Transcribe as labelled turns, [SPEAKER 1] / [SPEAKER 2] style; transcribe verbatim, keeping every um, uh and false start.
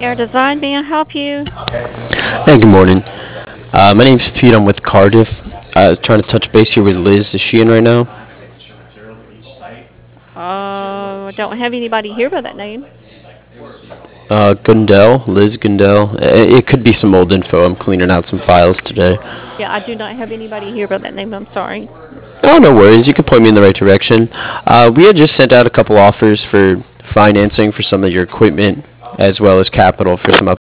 [SPEAKER 1] Air Design, may I help you?
[SPEAKER 2] Hey, good morning. Uh, my name's Pete. I'm with Cardiff. I was trying to touch base here with Liz. Is she in right now?
[SPEAKER 1] Uh, I don't have anybody here by that name.
[SPEAKER 2] Uh, Gundel, Liz Gundel. It, it could be some old info. I'm cleaning out some files today.
[SPEAKER 1] Yeah, I do not have anybody here by that name. I'm sorry.
[SPEAKER 2] Oh, no worries. You can point me in the right direction. Uh, we had just sent out a couple offers for financing for some of your equipment as well as capital for some